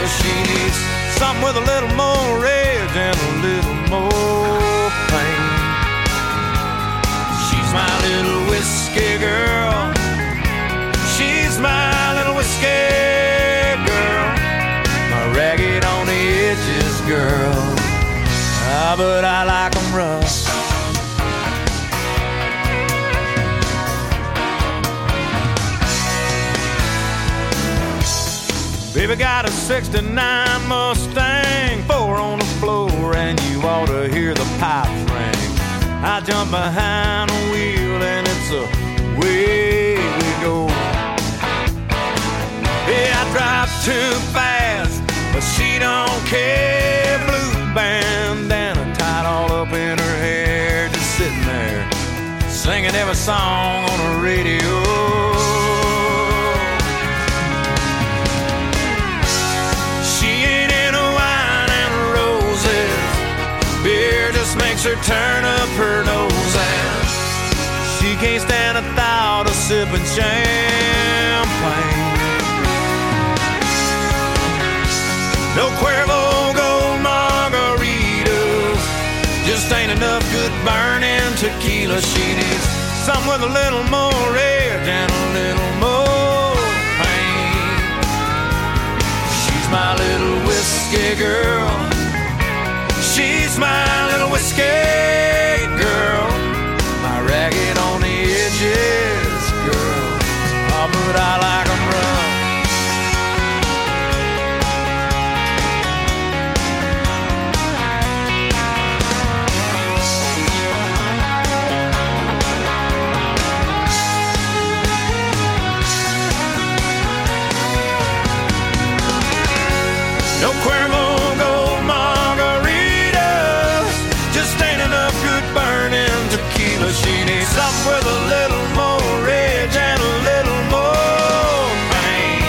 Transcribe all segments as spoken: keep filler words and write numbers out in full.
She needs something with a little more rage and a little more pain. She's my little whiskey girl. She's my little whiskey girl. My ragged on the edges girl. Ah, but I like 'em rough. Baby got a sixty-nine Mustang, four on the floor, and you ought to hear the pipes ring. I jump behind the wheel and it's a way we go. Yeah, I drive too fast, but she don't care. Blue bandana tied all up in her hair, just sitting there, singing every song on the radio. Makes her turn up her nose, and she can't stand the thought of sipping champagne. No Cuervo Gold margaritas, just ain't enough good burning tequila. She needs something with a little more rage and a little more pain. She's my little whiskey girl. She's my little whiskey girl. My ragged on the edges girl. Oh, but I like 'em rough. No Cuervo Gold margaritas, just ain't enough good burning tequila. She needs something with a little more rage and a little more pain.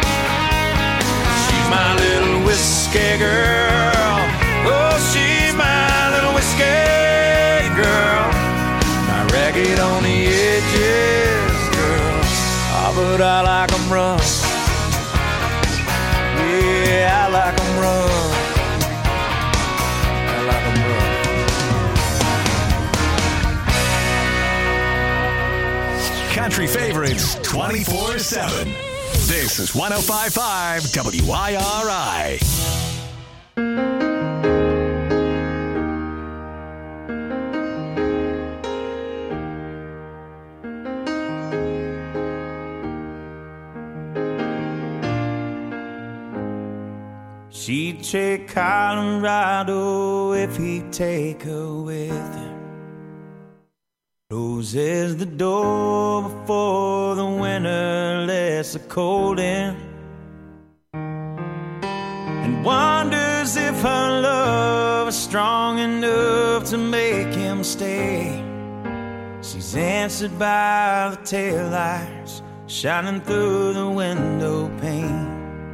She's my little whiskey girl. Oh, she's my little whiskey girl. My ragged on the edges girl. Oh, but I like 'em rough. Yeah, I like 'em rough. I like 'em rough. Country favorites twenty-four seven. This is one oh five point five W I R I. She'd take Colorado if he'd take her with him. Closes the door before the winter lets the cold in, and wonders if her love is strong enough to make him stay. She's answered by the taillights shining through the window pane.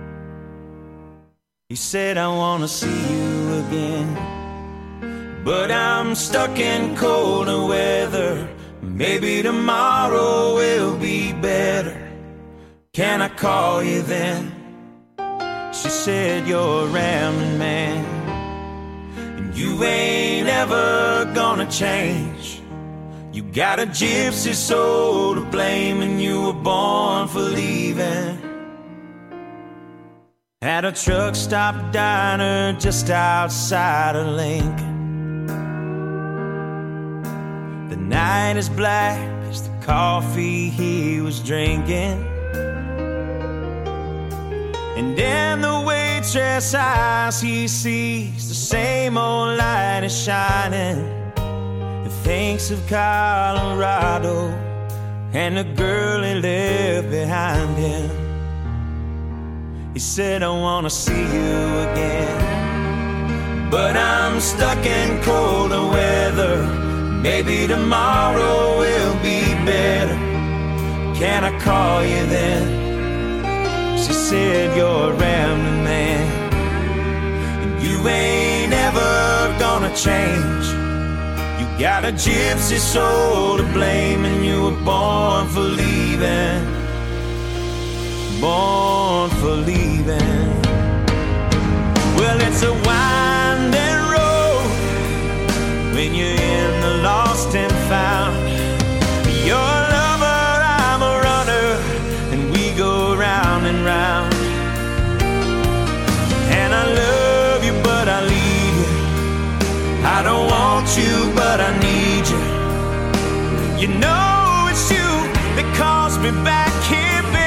He said, I want to see you again, but I'm stuck in colder weather. Maybe tomorrow will be better. Can I call you then? She said, you're a rambling man, and you ain't ever gonna change. You got a gypsy soul to blame, and you were born for leaving. At a truck stop diner just outside of Lincoln. The night is black as the coffee he was drinking, and in the waitress' eyes he sees the same old light is shining, and thinks of Colorado and the girl he left behind him. He said, I wanna see you again, but I'm stuck in colder weather. Maybe tomorrow will be better. Can I call you then? She said, you're a rambling man, and you ain't ever gonna change. You got a gypsy soul to blame, and you were born for leaving. Born for leaving. me back here, baby.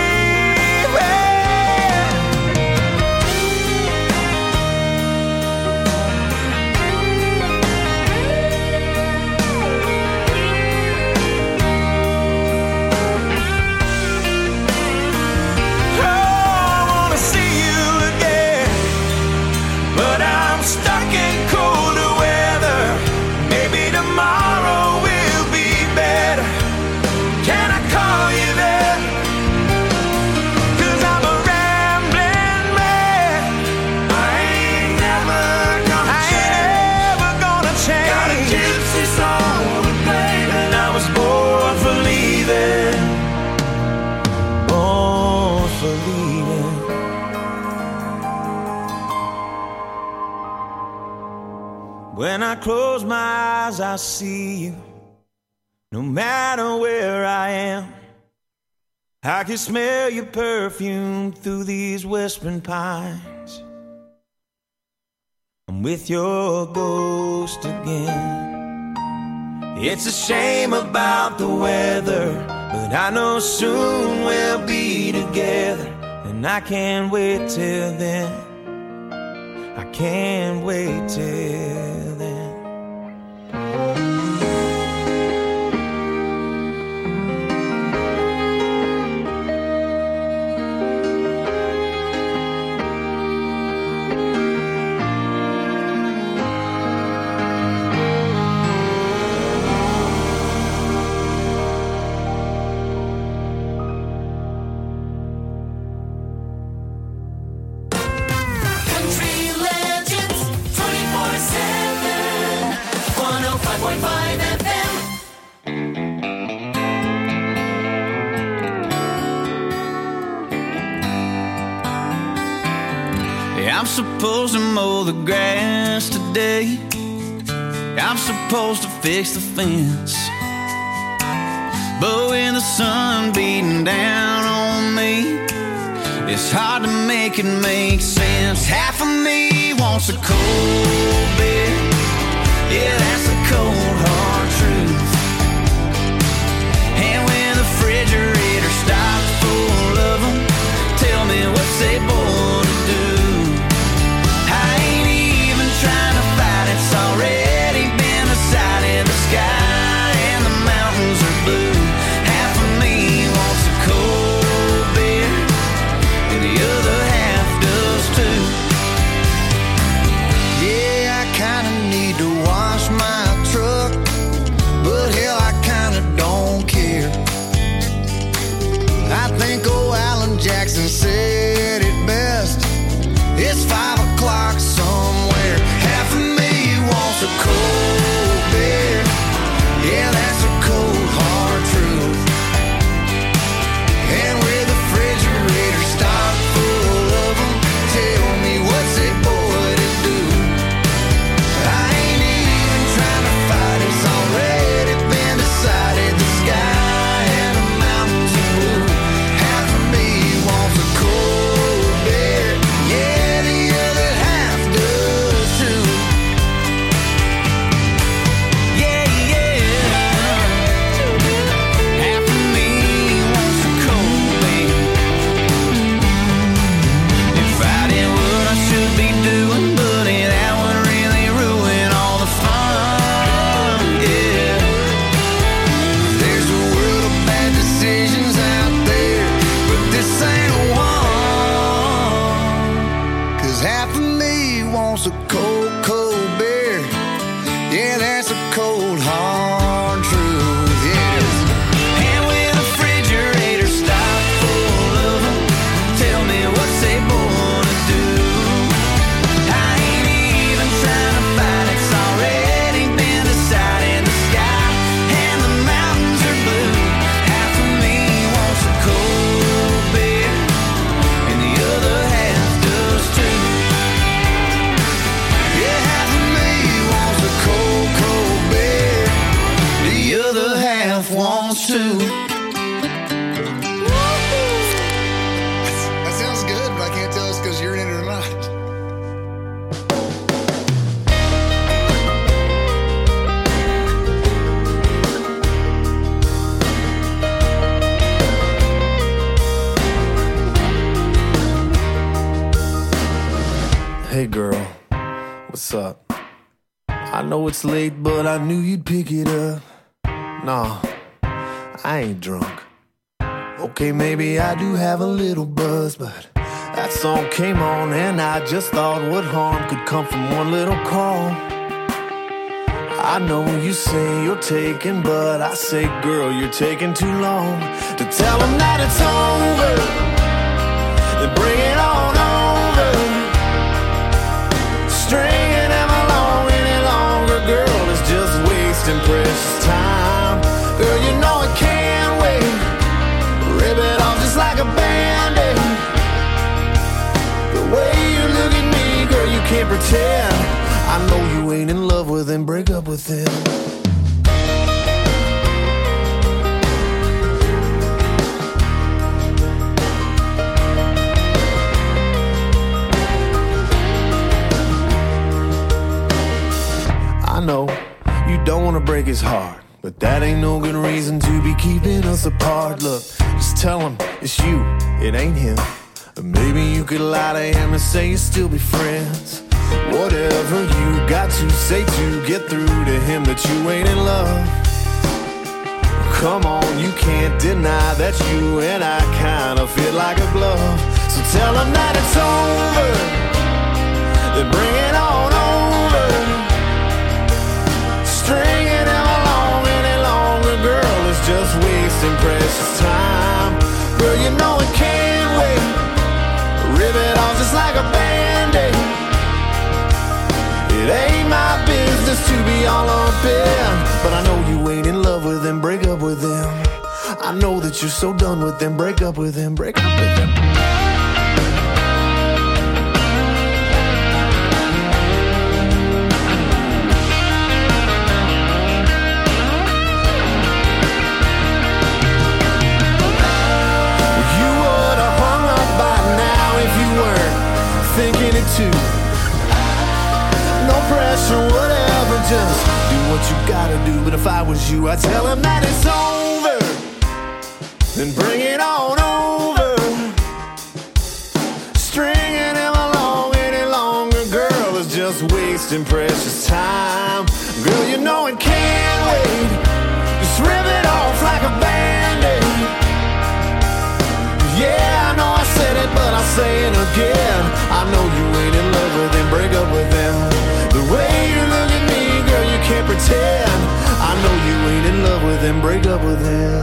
When I close my eyes, I see you. No matter where I am, I can smell your perfume through these whispering pines. I'm with your ghost again. It's a shame about the weather, but I know soon we'll be together. And I can't wait till then. I can't wait till then. I'm supposed to mow the grass today. I'm supposed to fix the fence. But when the sun beating down on me, it's hard to make it make sense. Half of me wants a cold beer. Yeah, that's the cold hard truth. And when the refrigerator stops full of them, tell me what's they born to do. It's already been decided. The sky and the mountains are blue. Half of me wants a cold beer, and the other half does too. Yeah, I kinda need to wash my what's up? I know it's late, but I knew you'd pick it up. Nah, I ain't drunk. Okay, maybe I do have a little buzz, but that song came on and I just thought what harm could come from one little call. I know you say you're taking, but I say, girl, you're taking too long to tell them that it's over. Then bring it on over. Stringing them along any longer, girl, is just wasting precious time. Girl, you know it can't wait. Rip it off just like a band-aid. The way you look at me, girl, you can't pretend. I know you ain't in love with him, break up with him. I know you don't want to break his heart, but that ain't no good reason to be keeping us apart. Look, just tell him it's you, it ain't him. Or maybe you could lie to him and say you still be friends. Whatever you got to say to get through to him that you ain't in love. Come on, you can't deny that you and I kind of fit like a glove. So tell him that it's over, then bring it on over. Stringing him along any longer, girl, is just wasting precious time. Girl, you know it can't wait. Rip it off just like a band-aid. It ain't my business to be all up in, but I know you ain't in love with him, break up with him. I know that you're so done with him, break up with him, break up with him. You would have hung up by now if you weren't thinking it too. No pressure, whatever, just do what you gotta do. But if I was you, I'd tell him that it's over, then bring it on over. Stringing him along any longer, girl, is just wasting precious time. Girl, you know it can't wait. Just rip it off like a band-aid. Yeah, I know I said it, but I'll say it again. I know you ain't in love with him, break up with him. The way you look at me, girl, you can't pretend. I know you ain't in love with him, break up with him.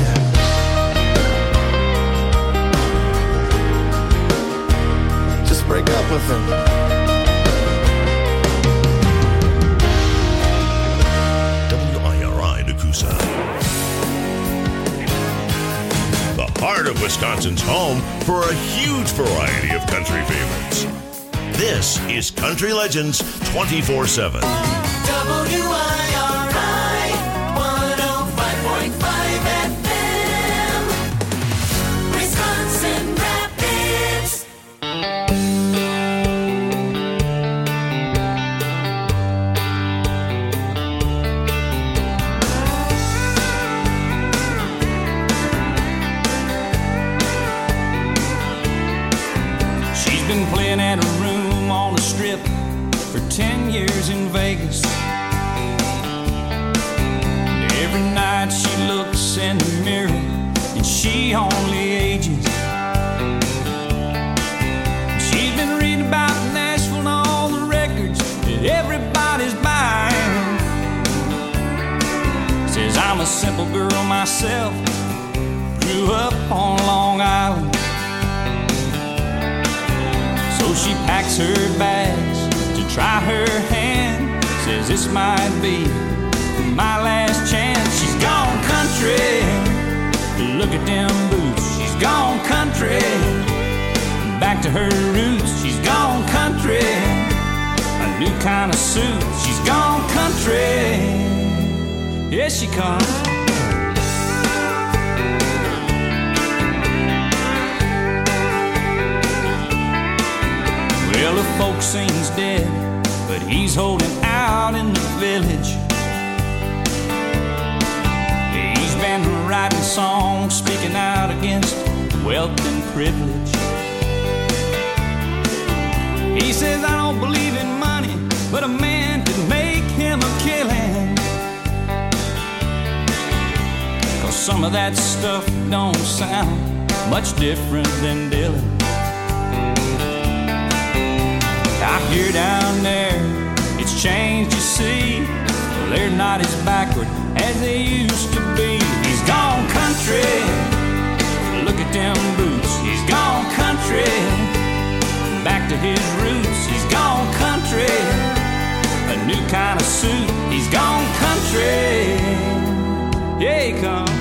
Just break up with him. W I R I Nakusa. The heart of Wisconsin's home for a huge variety of country favorites. This is Country Legends twenty-four seven. W I R I one oh five point five F M, Wisconsin Rapids. She's been playing at a room on the strip for ten years in Vegas. And every night she looks in the mirror and she only ages. She's been reading about Nashville and all the records that everybody's buying. Says I'm a simple girl myself, grew up on Long Island. So she packs her bags to try her hand. Says this might be my last chance. She's gone country, look at them boots. She's gone country, back to her roots. She's gone country, a new kind of suit. She's gone country, here she comes. Well, the folk scene's dead, but he's holding out in the village. He's been writing songs, speaking out against wealth and privilege. He says, I don't believe in money, but a man could make him a killing. 'Cause some of that stuff don't sound much different than Dylan. I hear down there it's changed, you see. Well, they're not as backward as they used to be. He's gone country. Look at them boots. He's gone country. Back to his roots. He's gone country. A new kind of suit. He's gone country. Yeah, he comes.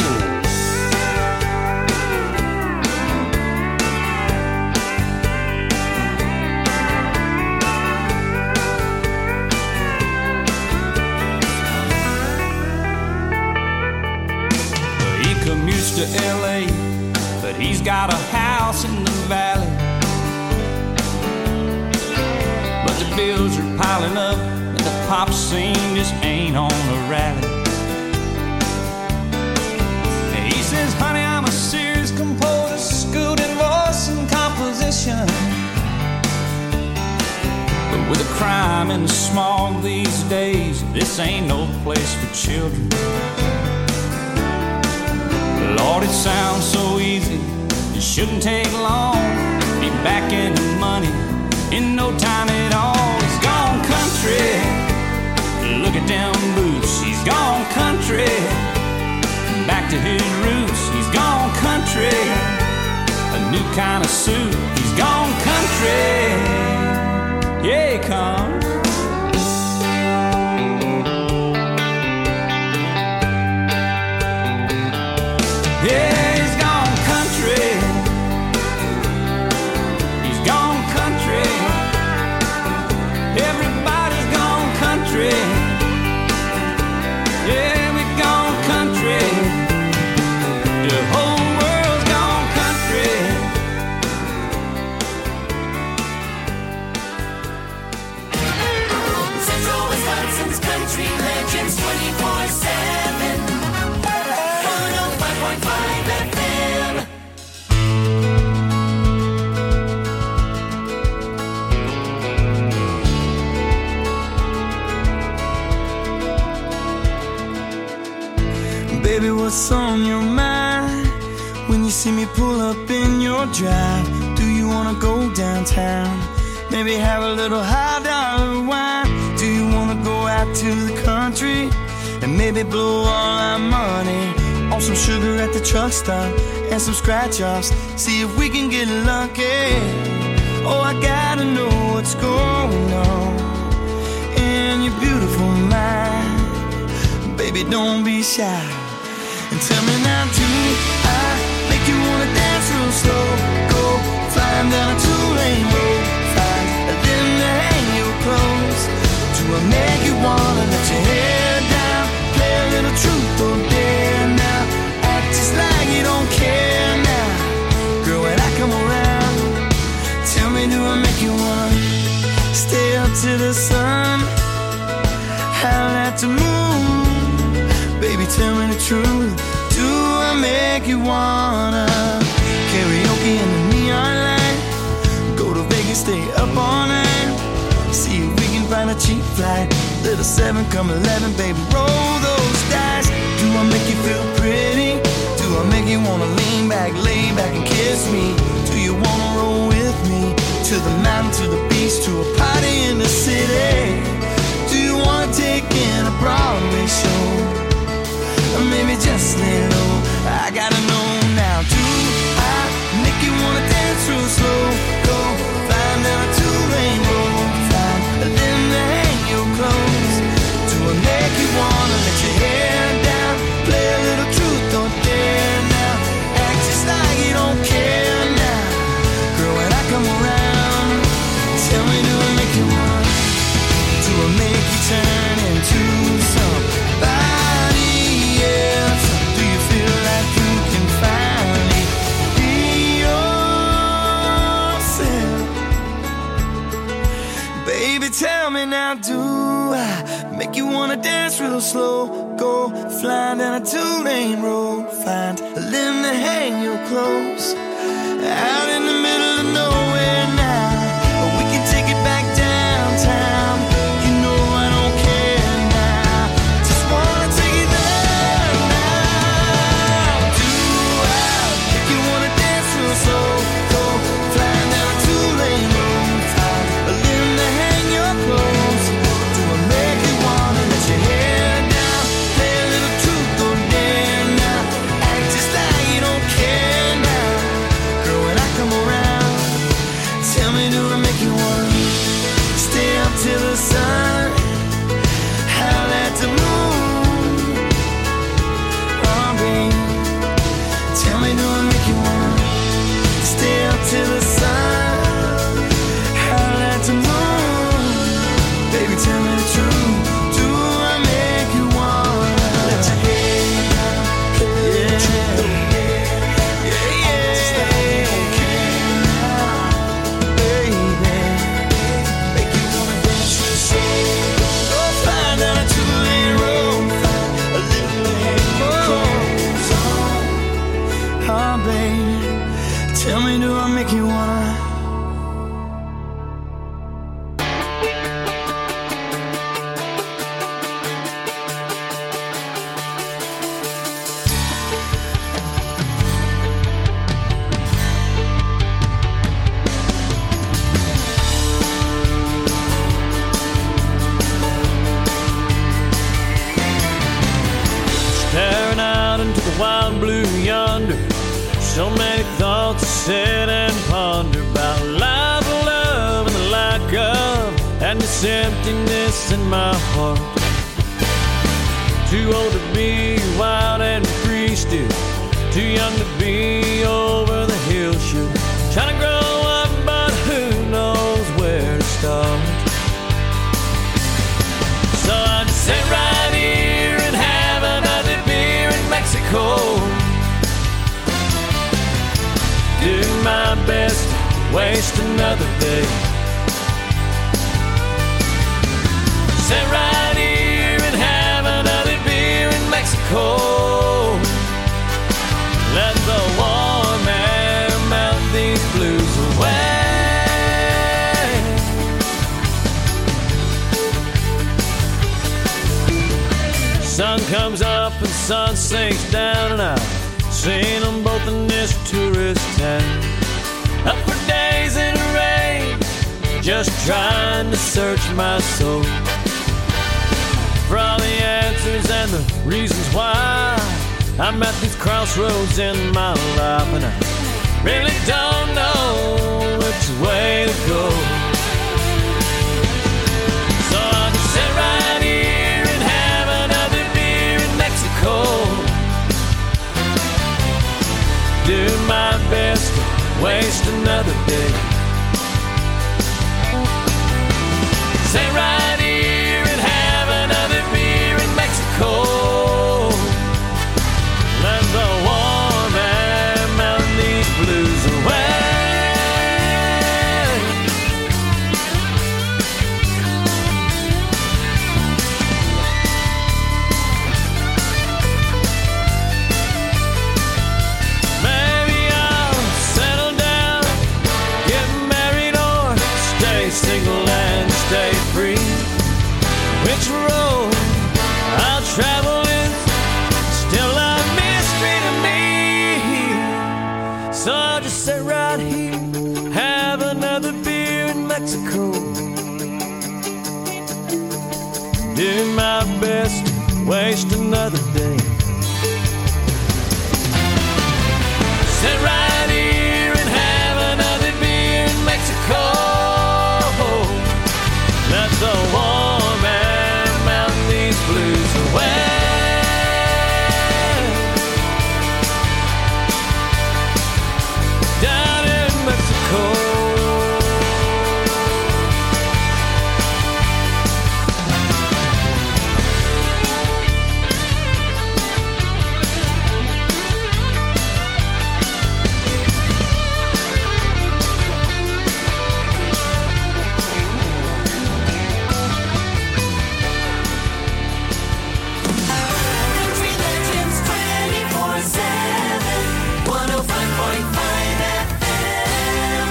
Commutes to L A, but he's got a house in the valley. But the bills are piling up, and the pop scene just ain't on a rally. And he says, honey, I'm a serious composer, schooled in voice and composition. But with the crime and the smog these days, this ain't no place for children. Lord, it sounds so easy, it shouldn't take long. Be back in the money in no time at all. He's gone country. Look at them boots. He's gone country. Back to his roots. He's gone country. A new kind of suit. He's gone country. Yeah, he comes. Yeah, he's gone country. He's gone country. Everybody's gone country. Yeah, we've gone country. The whole world's gone country. Central Wisconsin's Country Legends twenty-four seven. one oh five point five F M. Baby, what's on your mind when you see me pull up in your drive? Do you wanna go downtown? Maybe have a little high dollar wine? Do you wanna go out to the country and maybe blow all our money on some sugar at the truck stop and some scratch offs? See if we can get lucky. Oh, I gotta know what's going on in your beautiful mind. Baby, don't be shy. And tell me now, do I make you wanna dance real slow? Go flying down a two-lane road, find a limb to hang your clothes. Do I make you wanna let your hair down, play a little truth or dare now, act just like you don't care now? Girl, when I come around, tell me, do I make you wanna stay up to the sun, howl at the moon? Baby, tell me the truth. Do I make you wanna karaoke in the neon light? Go to Vegas, stay up all night. See if we can find a cheap flight. Little seven, come eleven, baby, roll those dice. Do I make you feel pretty? Do I make you wanna lean back, lay back and kiss me? Do you wanna roll with me to the mountain, to the beach, to a party in the city? Do you wanna take in a Broadway show? Or maybe just lay low. I gotta know now. Do I make you wanna dance real slow? Go flying down a two-lane road, find a limb to hang your clothes. Do I make you wanna let your hair down, play a little truth or dare now, act just like you don't care now? Girl, when I come around, tell me, do I make you wanna? Do I make you turn into somebody else? Do you feel like you can finally be yourself? Baby, tell me now, do I make you wanna dance real slow? Go flying down a two-lane road, find a limb to hang your clothes, out in the middle of nowhere now. We can take it back downtown, Tell me, do I make you wanna stay up till the sun? I'd like to know. Baby, tell me the truth. Do I make you wanna let your head down? Yeah, yeah, yeah. Baby, make you wanna dance to the soul. Go find out a two-lane road, a little lane goes on. Oh, baby, tell me, do I make you wanna? Staring out into the wild blue yonder, so many thoughts to sit and ponder about life, love, and the lack of, and this emptiness in my heart. Too old to be wild and free still, too young to be over the hill shoot. Trying to grow up, but who knows where to start. So I just sit right here and have another beer in Mexico. Do my best to waste another day. Sit right here and have another beer in Mexico. Let the warm air melt these blues away. Sun comes up and sun sinks down, and I've seen them both in this tourist town. Up for days in the rain, just trying to search my soul for all the answers and the reasons why I'm at these crossroads in my life, and I really don't know which way to go. So I'll just sit right here and have another beer in Mexico. Do my best to waste another day. Sit right here and have another beer in Mexico. Let the warm air melt these blues away. Maybe I'll settle down, get married, or stay single and stay free. Which road I'll travel is still a mystery to me. So I'll just sit right here, have another beer in Mexico. Do my best to waste another day. Sit right here and have another beer in Mexico. Let the warm air melt these blues away. Down in Mexico. Country Legends twenty-four seven, one oh five point five F M.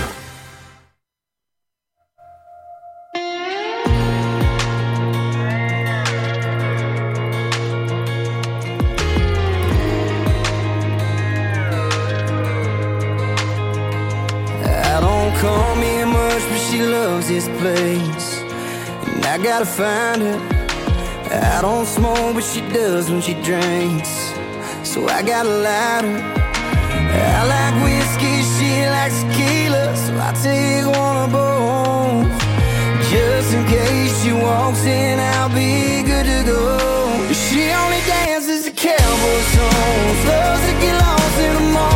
I don't call me much, but she loves this place, and I gotta find her. I don't smoke, but she does when she drinks, so I got a lighter. I like whiskey, she likes tequila, so I take one of both. Just in case she walks in, I'll be good to go. She only dances to cowboy songs, loves to get lost in the morning.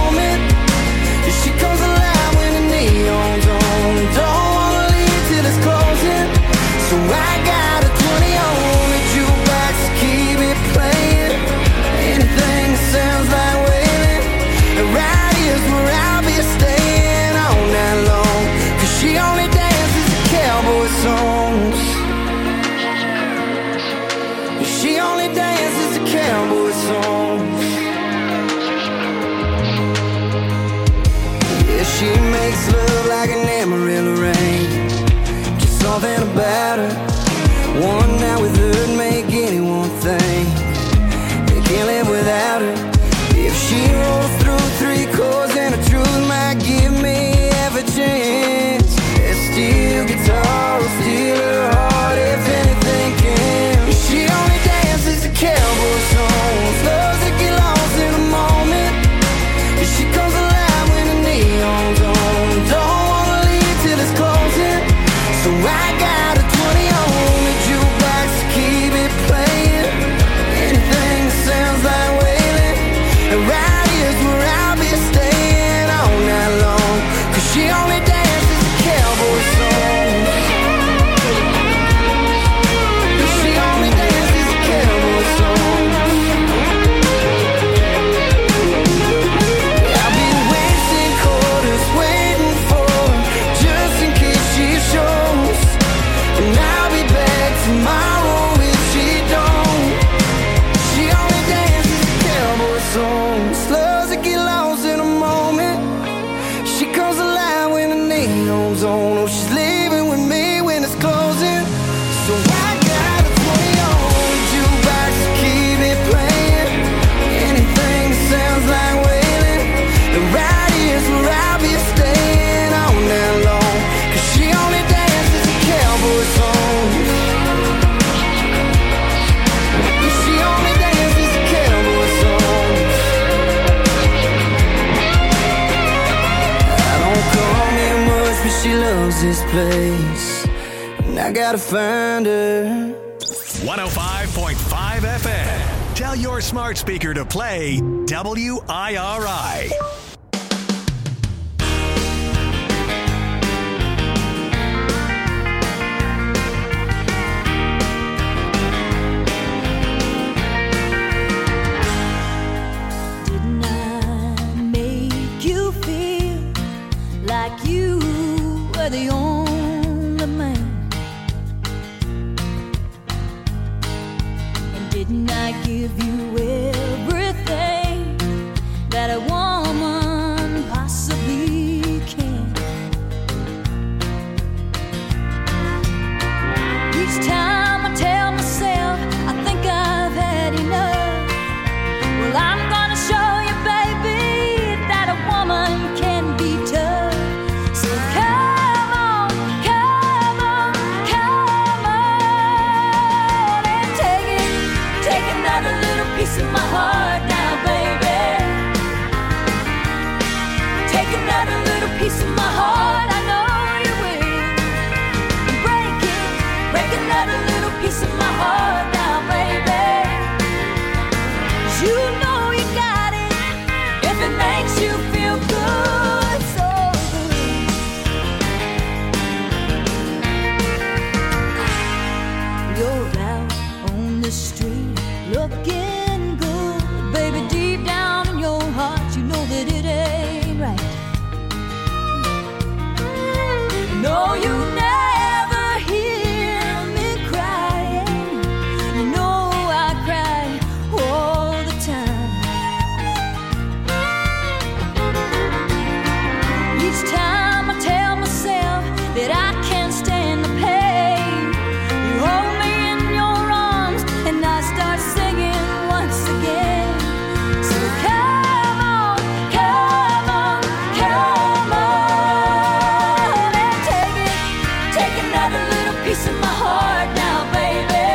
she loves this place, and I gotta find her. one oh five point five F M. Tell your smart speaker to play W I R I. Didn't I make you feel like you were the only man? Didn't I give you everything that a woman possibly can? Each time I tell myself I think I've had enough, well, I'm gonna show you, baby, that a woman can be tough. So come on, come on, come on and take it. Take another little piece of my heart now, baby. Take another little piece of my heart, I know you will. Break it, break another little piece of my heart now, baby. You know you got it, if it makes you feel good, so good. You're out on the street looking good, baby, deep down in your heart you know that it ain't right. No, you never hear me crying. You know I cry all the time. Each time I tell myself that I can't stand the pain, you hold me in your arms and I start singing once again. So come on, come on, come on and take it. Take another little piece of my heart now, baby.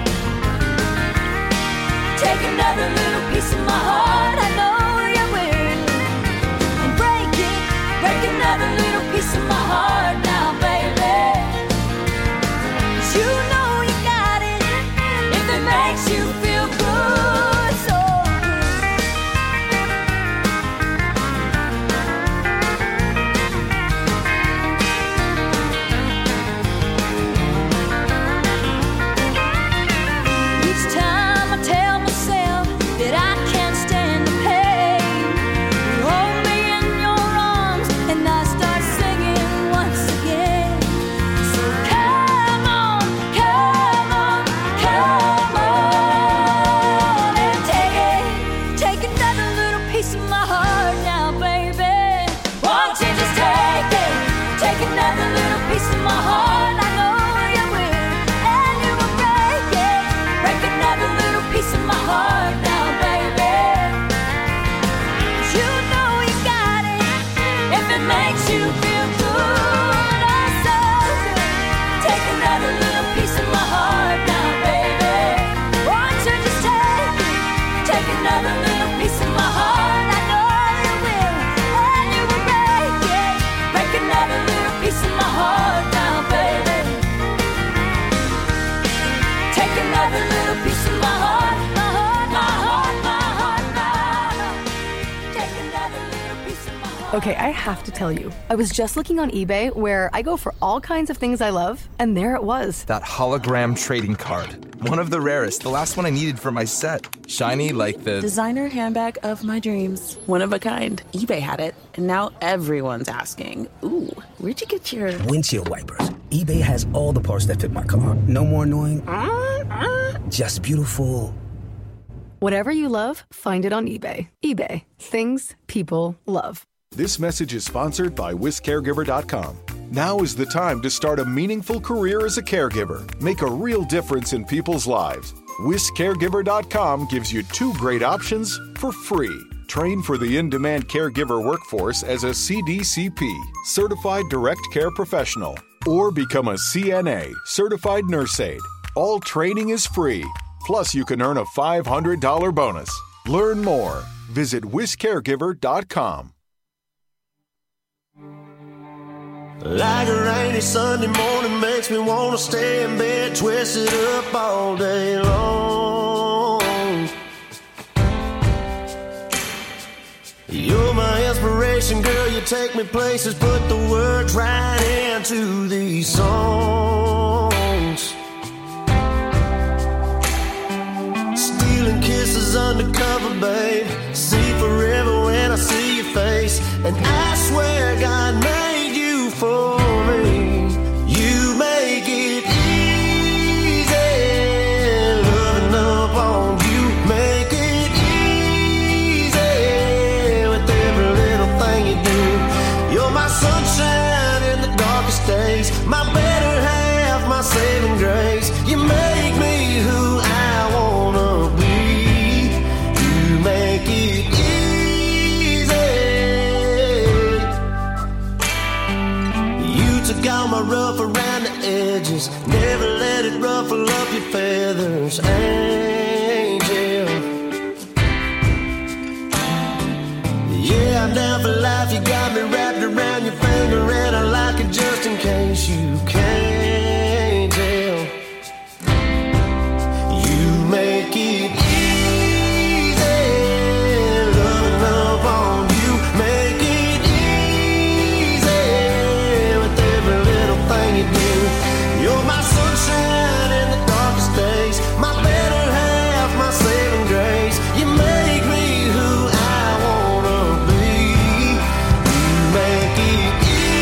Take another little piece of my heart, I know you will. And break it, break another little piece of my heart now, baby. 'Cause you know you got it, if it makes you feel good, so each time I tell myself that I can't stand the pain, you hold me in your arms and I start singing once again. So come on, come on, come on and take it. Take another little piece of my heart now, baby. Won't you just take it? Take another little piece of my heart, I know you will. And you will break it. Break another little piece of my heart now, baby. 'Cause you know you got it, if it makes you feel good, oh so good. Take another little piece of my heart now, baby. Won't you just take it? Take another little piece of my heart, I know you will. And you will break it. Break another little piece of my heart now, baby. Take another little piece of my heart, my heart, my heart, my heart, my heart. Take another little piece of my heart. Okay, I have to tell you, I was just looking on eBay where I go for all kinds of things I love, and there it was. That hologram trading card. One of the rarest. The last one I needed for my set. Shiny like the... Designer handbag of my dreams. One of a kind. eBay had it, and now everyone's asking, ooh, where'd you get your... Windshield wipers. eBay has all the parts that fit my car. No more annoying. Just beautiful. Whatever you love, find it on eBay. eBay. Things people love. This message is sponsored by Wisk Caregiver dot com. Now is the time to start a meaningful career as a caregiver. Make a real difference in people's lives. Wisk Caregiver dot com gives you two great options for free. Train for the in-demand caregiver workforce as a C D C P, Certified Direct Care Professional, or become a C N A, Certified Nurse Aide. All training is free. Plus, you can earn a five hundred dollars bonus. Learn more. Visit Wisk Caregiver dot com. Like a rainy Sunday morning makes me wanna stay in bed, twisted up all day long. You're my inspiration, girl, you take me places, put the words right into these songs. Stealing kisses undercover, babe, see forever when I see your face. And I swear God made you for me. You make it easy, loving up on you, make it easy with every little thing you do. You're my sunshine in the darkest days, my better half, my saving grace. You make me who I wanna be. You make it easy. Got my rough around the edges, never let it ruffle up your feathers, angel. Yeah, I'm down for life, you got me wrapped around your finger, and I like it just in case you can't tell. You make it easy, loving up on you, make it you're my sunshine in the darkest days, my better half, my saving grace. You make me who I wanna be. You make it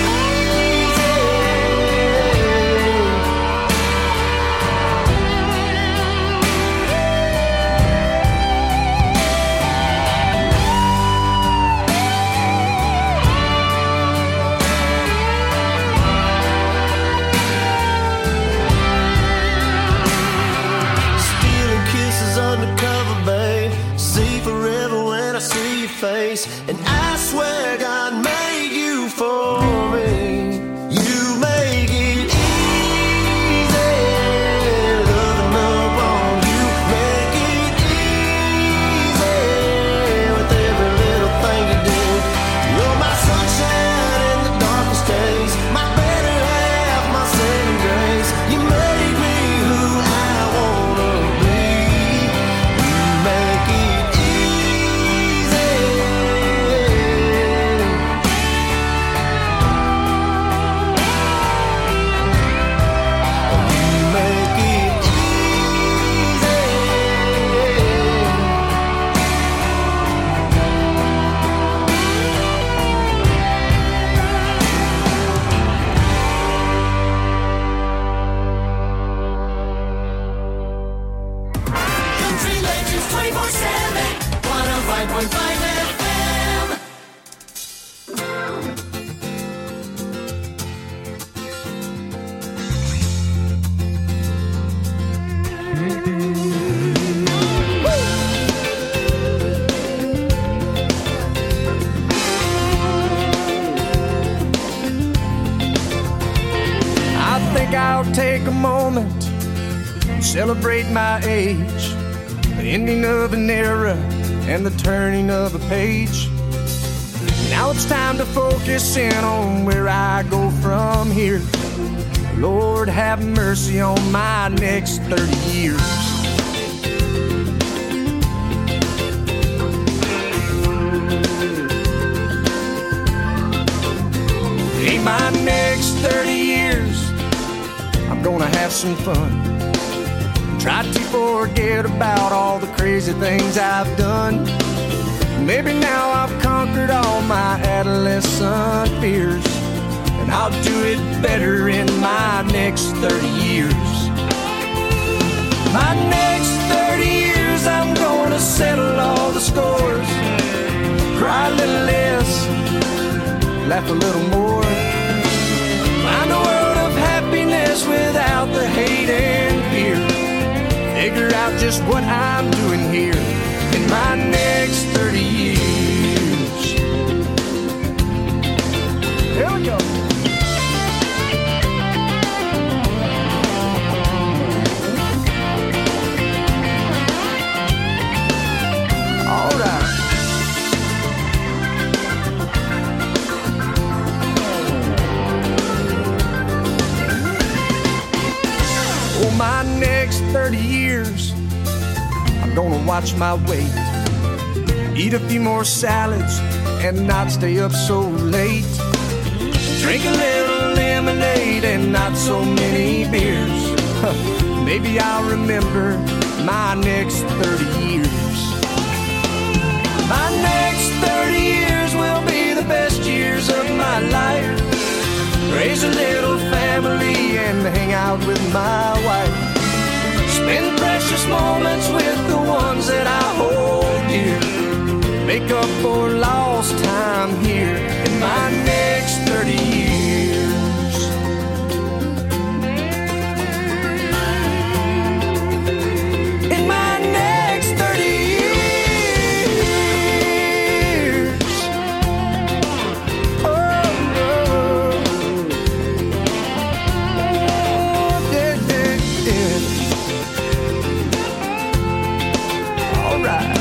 face, and I swear God made you for me. You make it easy, loving up on you, make it easy with every little thing you do. You're my sunshine in the darkest days, my better half, my saving grace. You make me who I wanna be. You make it take a moment, celebrate my age, the ending of an era and the turning of a page. Now it's time to focus in on where I go from here. Lord, have mercy on my next thirty years. In my next thirty years, I'm gonna have some fun. Try to forget about all the crazy things I've done. Maybe now I've conquered all my adolescent fears, and I'll do it better in my next thirty years. My next thirty years, I'm gonna settle all the scores. Cry a little less, laugh a little more. Find a world of happiness without the hate and fear. Figure out just what I'm doing here in my next thirty years. Here we go. All right. thirty years, I'm gonna watch my weight, eat a few more salads, and not stay up so late. Drink a little lemonade and not so many beers. Maybe I'll remember my next thirty years. My next thirty years will be the best years of my life. Raise a little family and hang out with my wife. Spend precious moments with the ones that I hold dear. Make up for lost time here in my next thirty years. In my next thirty years. Oh, oh. Yeah, yeah, yeah. All right.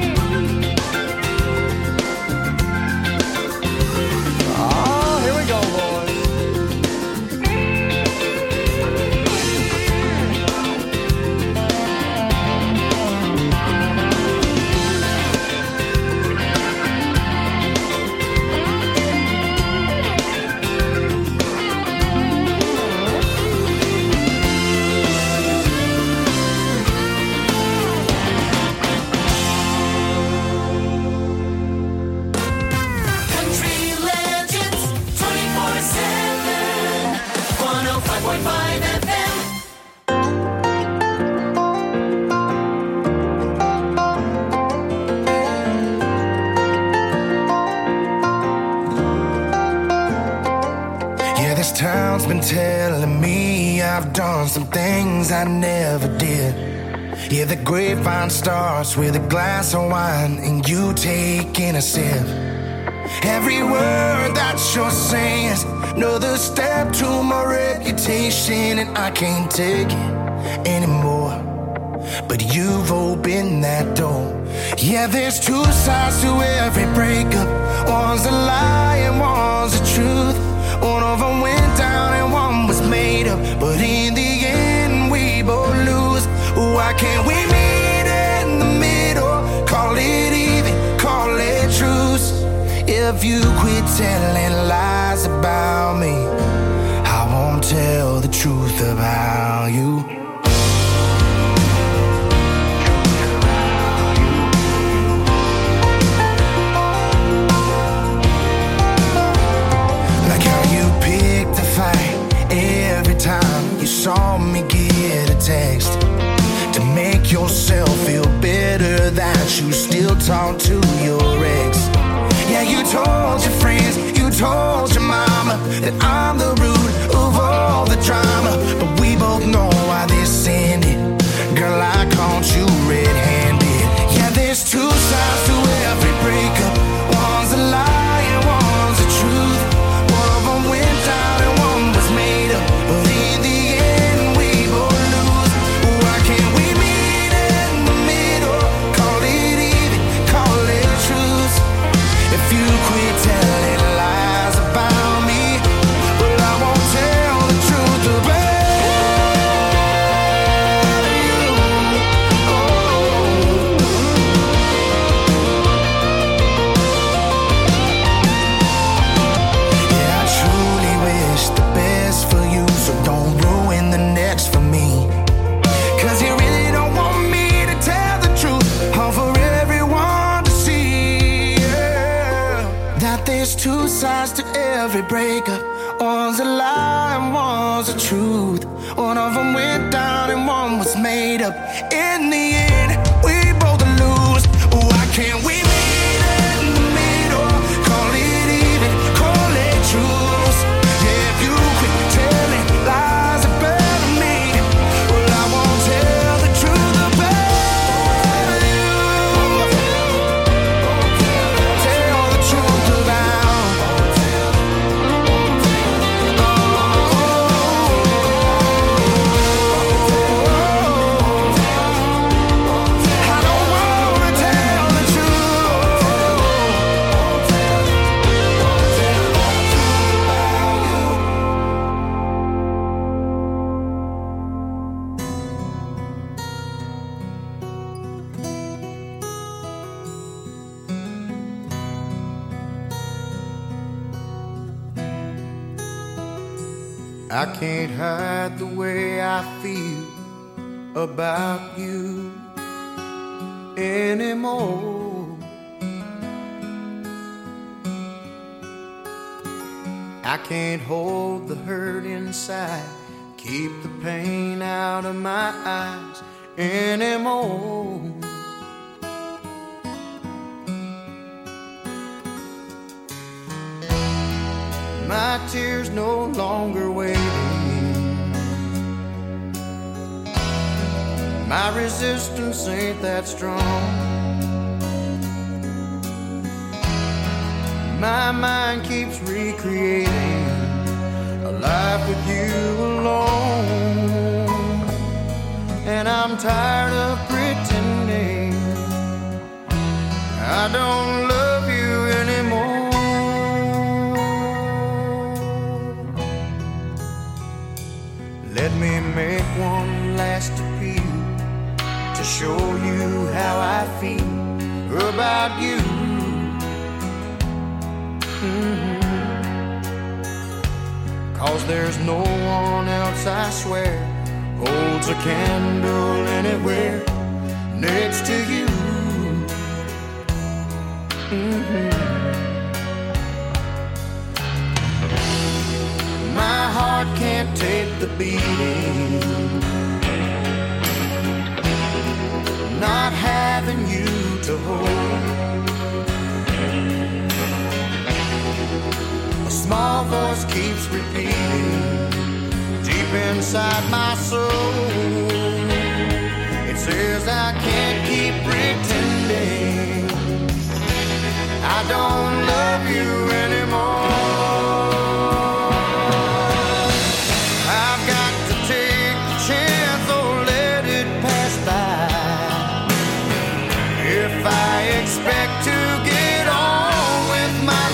Town's been telling me I've done some things I never did. Yeah, the grapevine starts with a glass of wine and you taking a sip. Every word that you're saying is another step to my reputation, and I can't take it anymore. But you've opened that door. Yeah, there's two sides to every breakup. One's a lie and one's the truth. One of them went down and one was made up, but in the end we both lose. Why can't we meet in the middle? Call it even, call it truce. If you quit telling lies about me, I won't tell the truth about you. Every time you saw me get a text to make yourself feel better that you still talk to your ex. Yeah, you told your friends, you told your mama that I'm the root of all the drama. But we both know why this ended. Girl, I caught you red-handed. Yeah, there's two sides to every breakup. One's a lie and one's the truth. One of them went down and one was made up, but in the end we both lose. Why can't we meet in the middle? Call it even, call it truth. If you quit telling lies about me, well, I won't tell the truth about you. Oh. Yeah, I truly wish the best for you, so don't ruin the next for me. Cause you really don't want me to tell the truth, all for everyone to see. Yeah. That there's two sides to every breakup. One's a lie and one's the truth. One of them went down and one was made up. In the end, we both lose. Why can't we meet in the middle? Call it even, call it truth. Yeah, if you quit telling lies about me, well, I won't tell the truth about you. Tell the truth about. I don't wanna tell the truth. I can't hide the way I feel about you anymore. I can't hold the hurt inside, keep the pain out of my eyes anymore. My tears no longer waiting. My resistance ain't that strong. My mind keeps recreating a life with you alone. And I'm tired of pretending I don't love you anymore. Let me make one last appeal to show you how I feel about you. Mm-hmm. 'Cause there's no one else, I swear, holds a candle anywhere next to you. Mm-hmm. My heart can't take the beating, not having you to hold. A small voice keeps repeating deep inside my soul. It says I can't keep pretending I don't love you anymore. Expect to get on with my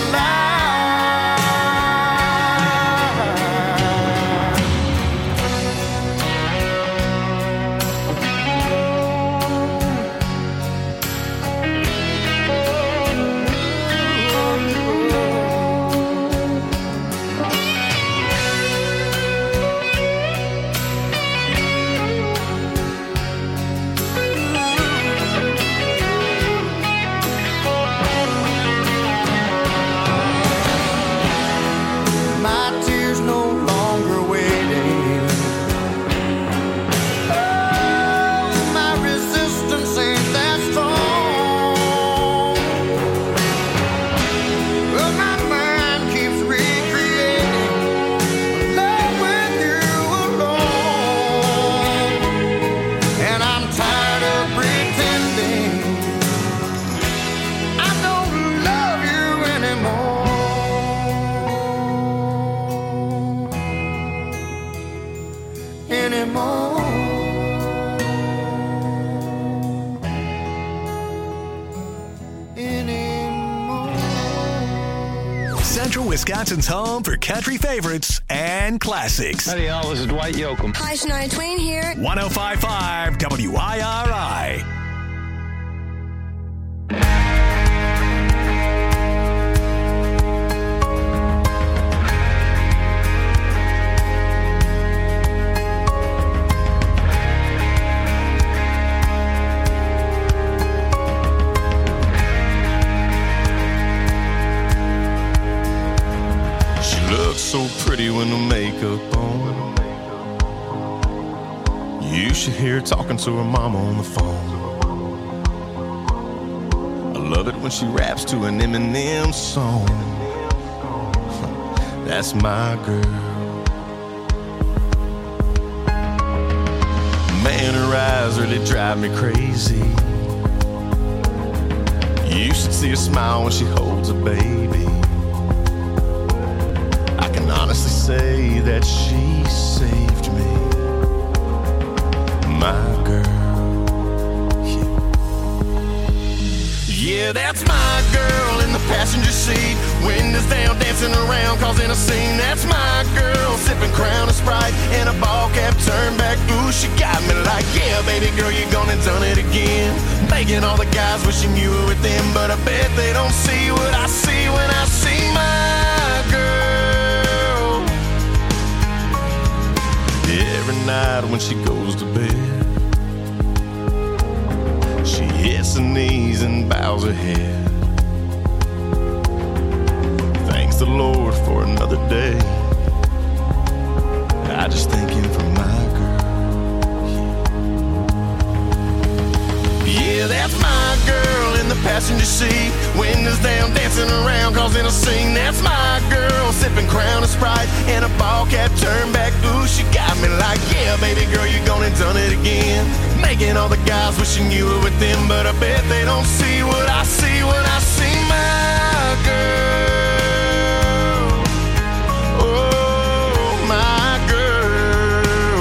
Wisconsin's home for country favorites and classics. Howdy, y'all. This is Dwight Yoakam. Hi, Shania Twain here. one oh five point five W I R I. So pretty when the makeup on. You should hear her talking to her mama on the phone. I love it when she raps to an Eminem song. That's my girl. Man, her eyes really drive me crazy. You should see her smile when she holds a baby. Honestly say that she saved me, my girl. Yeah, yeah, that's my girl in the passenger seat, windows down, dancing around, causing a scene. That's my girl, sipping Crown and Sprite and a ball cap turned back. Ooh, she got me like, yeah, baby girl, you gone and done it again. Making all the guys wishing you were with them, but I bet they don't see what I see when I see my girl. when she goes to bed. She hits her knees and bows her head. Thanks the Lord for another day. I just thank him for my girl. Yeah, that's my girl in the passenger seat. Windows down, dancing around, causing a scene. That's my girl, sipping Crown and Sprite and a ball cap turned back. Ooh, she got me like, yeah, baby girl, you gone and done it again. Making all the guys wishing you were with them, but I bet they don't see what I see when I see my girl. Oh, my girl.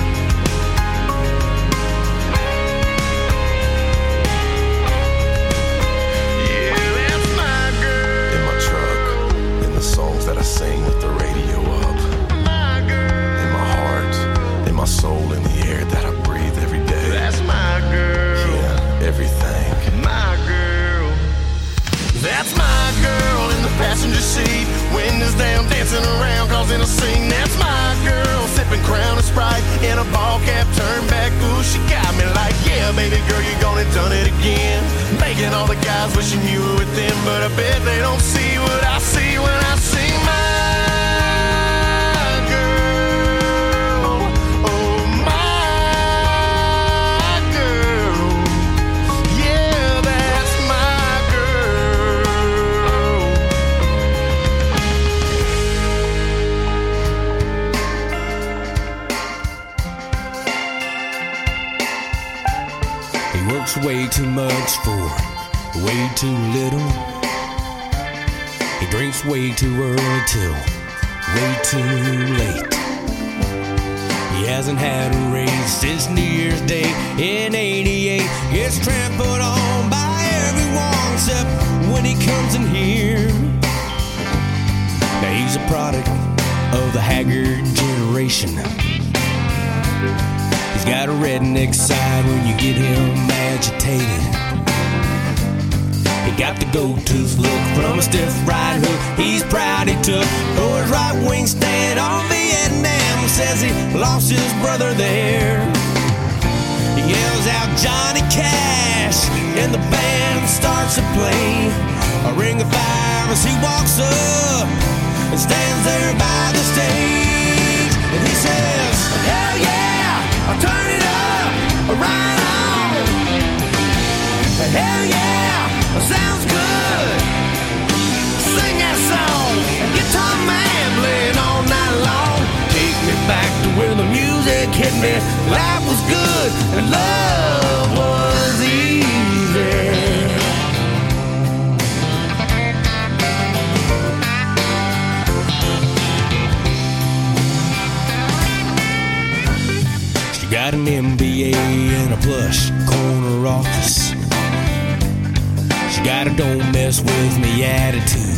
Yeah, that's my girl. In my truck, in the songs that I sing with the radio up. My girl. In my heart, in my soul, in the air that I breathe every day. That's my girl. Yeah, everything. My girl. That's my girl in the passenger seat. Windows down, dancing around, causing a scene. That's my girl, sipping Crown and Sprite in a ball cap turned back. Ooh, she got me like, yeah, baby girl, you gone and done it again. Making all the guys wishing you were with them, but I bet they don't see what I see when I see my girl. Oh, my girl. Yeah, that's my girl. He works way too much for way too little. He drinks way too early till way too late. He hasn't had a raise since New Year's Day in eighty-eight. Gets trampled on by everyone except when he comes in here. Now he's a product of the haggard generation. He's got a redneck side when you get him agitated. He got the gold-tooth look from a stiff right hook he's proud he took. Oh, his right wing stand on Vietnam, says he lost his brother there. He yells out Johnny Cash and the band starts to play a ring of fire as he walks up and stands there by the stage. And he says, hell yeah, I'll turn it up, right on. Hell yeah, sounds good. Sing that song, guitar man playing all night long. Take me back to where the music hit me. Life was good and love was easy. She got an M B A and a plush corner office. She got a don't mess with me attitude.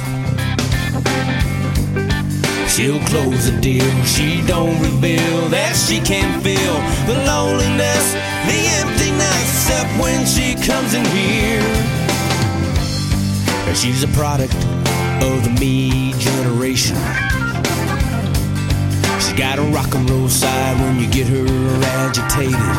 She'll close the deal, she don't reveal that she can feel the loneliness, the emptiness, except when she comes in here. She's a product of the me generation. She's got a rock and roll side when you get her agitated.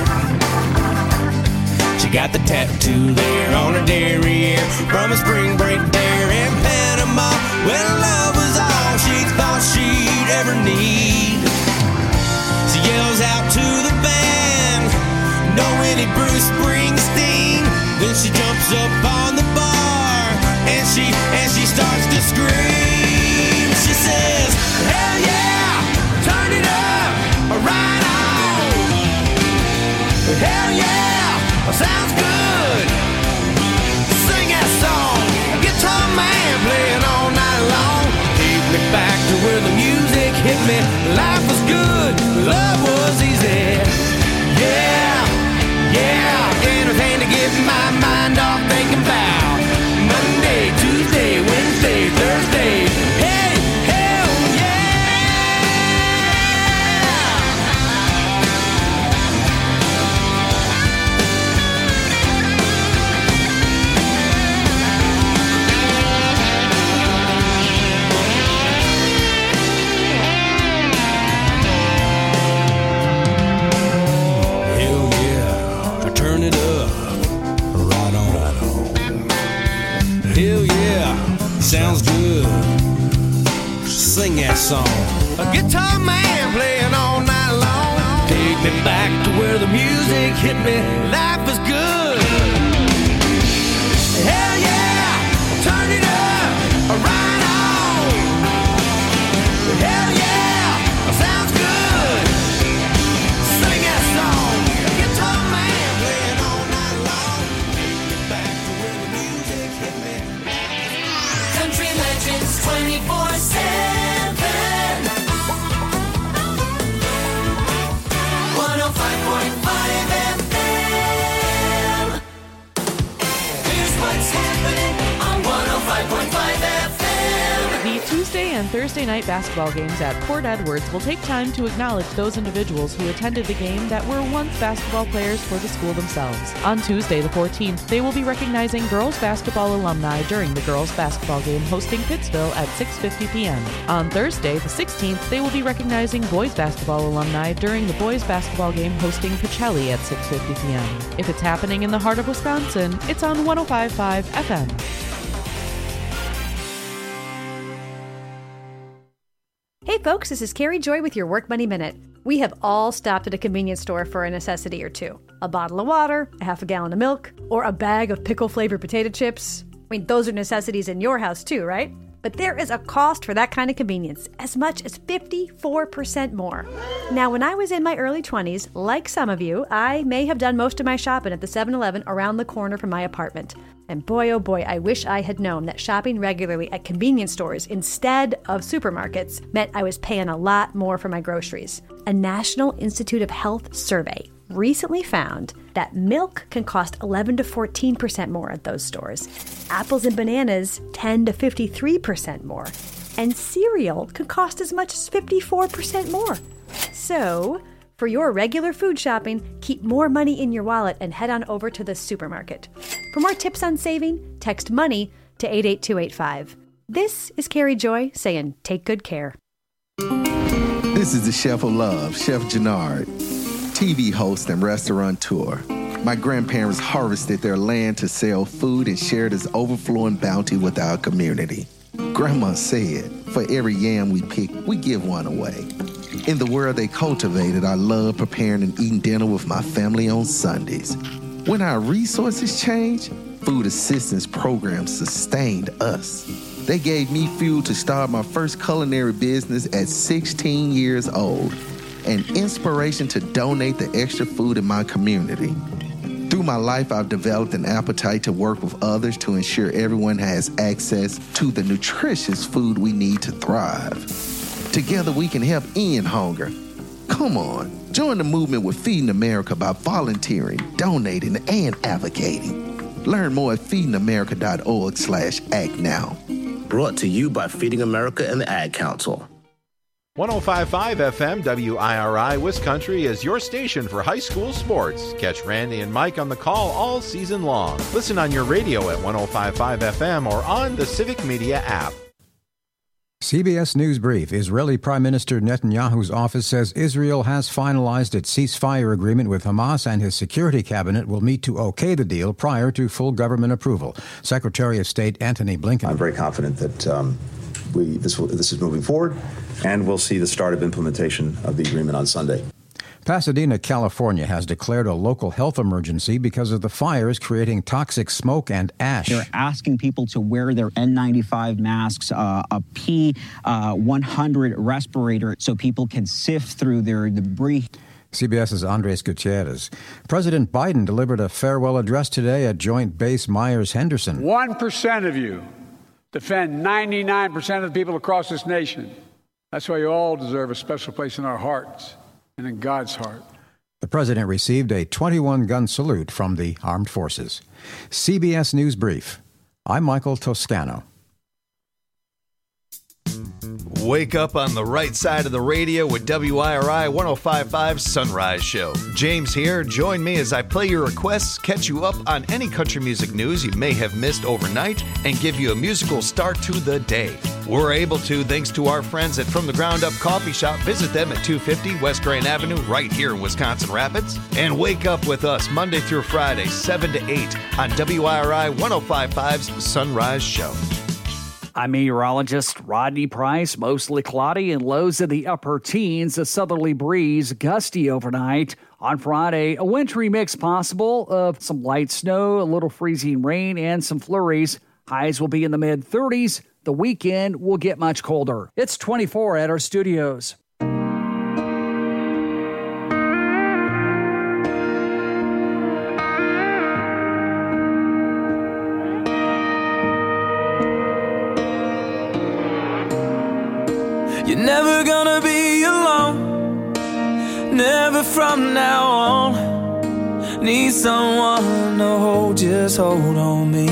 She got the tattoo there on her derriere from a spring break there in Panama, when love was all she thought she'd ever need. She yells out to the band, know any Bruce Springsteen? Then she jumps up on the bar and she and she starts to scream. She says, hell yeah, turn it up, right on. Hell yeah, sounds good. Sing that song, guitar man playing all night long. Take me back to where the music hit me. Life was good, love was easy. Yeah, yeah, anything to get my mind off thinking about sing that song. A guitar man playing all night long. Take me back to where the music hit me. Life is good. Hell yeah, turn it up, right on. Hell yeah, sounds good. Sing that song. A guitar man playing all night long. Back to where the music hit me. Country Legends twenty-four seven. one oh five point five F M. Here's what's happening on one oh five point five F M. The Tuesday and Thursday night basketball games at Port Edwards will take time to acknowledge those individuals who attended the game that were once basketball players for the school themselves. On Tuesday the fourteenth, they will be recognizing girls basketball alumni during the girls basketball game hosting Pittsville at six fifty p.m. On Thursday the sixteenth, they will be recognizing boys basketball alumni during the boys basketball game hosting Pacelli at six fifty p.m. If it's happening in the heart of Wisconsin, it's on one oh five point five F M. Hey folks, this is Carrie Joy with your Work Money Minute. We have all stopped at a convenience store for a necessity or two. A bottle of water, a half a gallon of milk, or a bag of pickle-flavored potato chips. I mean, those are necessities in your house too, right? But there is a cost for that kind of convenience, as much as fifty-four percent more. Now, when I was in my early twenties, like some of you, I may have done most of my shopping at the seven eleven around the corner from my apartment. And boy, oh boy, I wish I had known that shopping regularly at convenience stores instead of supermarkets meant I was paying a lot more for my groceries. A National Institute of Health survey recently found that milk can cost eleven to fourteen percent more at those stores. Apples and bananas ten to fifty-three percent more. And cereal can cost as much as fifty-four percent more. So, for your regular food shopping, keep more money in your wallet and head on over to the supermarket. For more tips on saving, text MONEY to eight eight two eight five. This is Carrie Joy saying take good care. This is the Chef of Love, Chef Jannard, T V host and restaurateur. My grandparents harvested their land to sell food and share this overflowing bounty with our community. Grandma said, for every yam we pick, we give one away. In the world they cultivated, I love preparing and eating dinner with my family on Sundays. When our resources changed, food assistance programs sustained us. They gave me fuel to start my first culinary business at sixteen years old, and inspiration to donate the extra food in my community. Through my life, I've developed an appetite to work with others to ensure everyone has access to the nutritious food we need to thrive. Together we can help end hunger. Come on, join the movement with Feeding America by volunteering, donating, and advocating. Learn more at feeding america dot org slash act now. Brought to you by Feeding America and the Ad Council. one oh five point five F M W I R I Wiscountry is your station for high school sports. Catch Randy and Mike on the call all season long. Listen on your radio at one oh five point five F M or on the Civic Media app. C B S News Brief. Israeli Prime Minister Netanyahu's office says Israel has finalized its ceasefire agreement with Hamas and his security cabinet will meet to okay the deal prior to full government approval. Secretary of State Antony Blinken. I'm very confident that um, we this, will, this is moving forward, and we'll see the start of implementation of the agreement on Sunday. Pasadena, California has declared a local health emergency because of the fires creating toxic smoke and ash. They're asking people to wear their N ninety-five masks, uh, a P one hundred respirator so people can sift through their debris. CBS's Andres Gutierrez. President Biden delivered a farewell address today at Joint Base Myers-Henderson. One percent of you defend ninety-nine percent of the people across this nation. That's why you all deserve a special place in our hearts and in God's heart. The president received a twenty-one gun salute from the armed forces. C B S News Brief. I'm Michael Toscano. Wake up on the right side of the radio with W I R I one oh five point five Sunrise Show. James here. Join me as I play your requests, catch you up on any country music news you may have missed overnight, and give you a musical start to the day. We're able to thanks to our friends at From the Ground Up Coffee Shop. Visit them at two fifty West Grand Avenue right here in Wisconsin Rapids. And wake up with us Monday through Friday, seven to eight on W I R I one oh five point five's Sunrise Show. I'm meteorologist Rodney Price. Mostly cloudy and lows in the upper teens. A southerly breeze, gusty overnight. On Friday, a wintry mix possible of some light snow, a little freezing rain, and some flurries. Highs will be in the mid thirties. The weekend will get much colder. It's twenty-four at our studios. You're never gonna be alone, never from now on. Need someone to hold, just hold on me.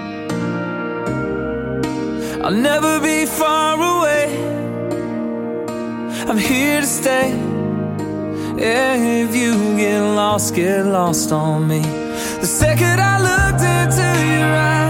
I'll never be far away, I'm here to stay. Yeah, if you get lost, get lost on me. The second I looked into your eyes,